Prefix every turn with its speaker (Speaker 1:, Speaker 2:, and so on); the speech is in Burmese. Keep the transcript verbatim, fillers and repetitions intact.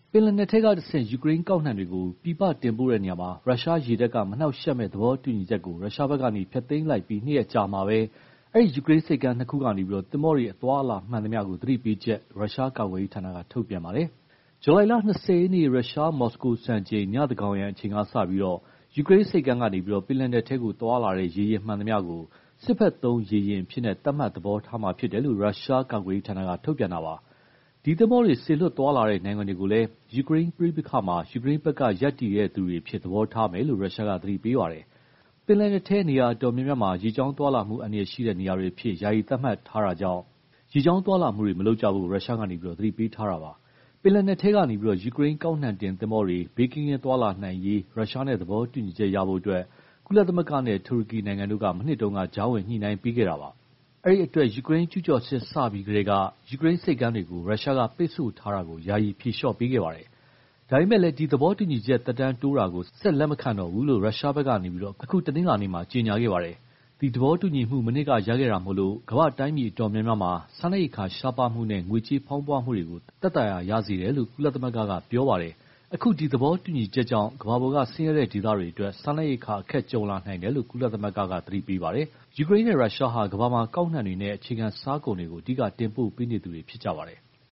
Speaker 1: ပင်လယ်နက်ထဲကတဆင့်ယူကရိန်းကောက်နှံတွေကိုပြည်ပတင်ပို့တဲ့နေရာမှာရုရှားရေတပ်ကမနှောက်ယှက်မဲ့သဘောတူညီချက်ကိုရုရှားဘက်ကနေဖျက်သိမ်းလိုက်ပြီးနှစ်ရက်ကြာမှာပဲအဲ့ဒီယူကရိန်းဆိပ်ကမ်းနှစ်ခုကနေပြီးတော့သင်္ဘောတွေအသွားအလာမှန်သမျှကိုသတိပေးချက်ရုရှားကာကွယ်ရေးဌာနကထုတ်ပြန်ပါတယ်။ဇူလိုင်လ၂၀ရက်နေ့ရုရှားမော်စကိုစံချိန်ညသကောင်ရံအချိန်ကစပြီးတော့ယူကရိန်းဆိပ်ကမ်းကနေပြီးတော့ပင်လယ်နက်ထဲကိုသွားလာတဲ့ရေယာဉ်မှန်သမျှကိုစစ်ဘက်သုံးရေယာဉ်အဖြစ်နဲ့သတ်မှတ်သဘောထားမှာဖြစ်တယ်လို့ရုရှားကာကွယ်ရေးဌာနကထုတ်ပြန်တာပါ။ဒီသင်္ဘောတွေစေလွှတ်သွားလာတဲ့နိုင်ငံတွေကိုလည်းယူကရိန်းပြည်ပခါမှာယူကရိန်းဘက်ကရပ်တည်တဲ့သူတွေဖြစ်သဘောထားမယ်လို့ရုရှားကသတိပေးပါတယ်။ပင်လယ်နက်ထဲနေရာအတော်များများမှာရေကြောင်းသွားလာမှုအန္တရာယ်ရှိတဲ့နေရာတွေဖြစ်ယာယီသတ်မှတ်ထားတာကြောင့်ရေကြောင်းသွားလာမှုတွေမလုပ်ကြဖို့ရုရှားကနေပြီးတော့သတိပေးထားတာပါ။ပင်လယ်နက်ထဲကနေပြီးတော့ယူကရိန်းကောက်နှံတင်သင်္ဘောတွေဘေးကင်းကင်းသွားလာနိုင်ရေးရုရှားနဲ့သဘောတူညီချက်ရဖို့အတွက်ကုလသမဂ္ဂနဲ့တူရကီနိုင်ငံတို့ကမနှစ်တုန်းကကြားဝင်ညှိနှိုင်းပေးခဲ့တာပါ။အဲ့ဒီအတွက်ယူကရိန်းကျူးကျော်စစ်စပြီးကတည်းကယူကရိန်းဆိပ်ကမ်းတွေကိုရုရှားကပိတ်ဆို့ထားတာကိုယာယီဖြေလျှော့ပေးခဲ့ပါတယ်။ဒါပေမဲ့လည်းဒီသဘောတူညီချက်သက်တမ်းတိုးတာကိုဆက်လက်မခံတော့ဘူးလို့ရုရှားဘက်ကနေပြီးတော့အခုတနင်္လာနေ့မှာကြေညာခဲ့ပါတယ်။ဒီသဘောတူညီမှုမနစ်ကရခဲ့တာမို့လို့ကမ္ဘာတိုင်းပြည်အတော်များများမှာစားနပ်ရိက္ခာရှားပါးမှုနဲ့ငွေကြေးဖောင်းပွားမှုတွေကိုတက်တာရစေတယ်လို့ကုလသမဂ္ဂကပြောပါတယ်။အခုဒီသဘောတူညီချက်ကြောင့်ကမ္ဘာပေါ်ကဆင်းရဲတဲ့ဒေသတွေအတွက်စားနပ်ရိက္ခာအခက်ကြုံလာနိုင်တယ်လို့ကုလသမဂ္ဂကသတိပေးပါတယ်။ယူကရိန်းနဲ့ရုရှားဟာကမ္ဘာမှာကောက်နှံတွေနဲ့အခြေခံစားကုန်တွေကိုအဓိကတင်ပို့ပေးနေသူတွေဖြစ်ကြပါတယ်။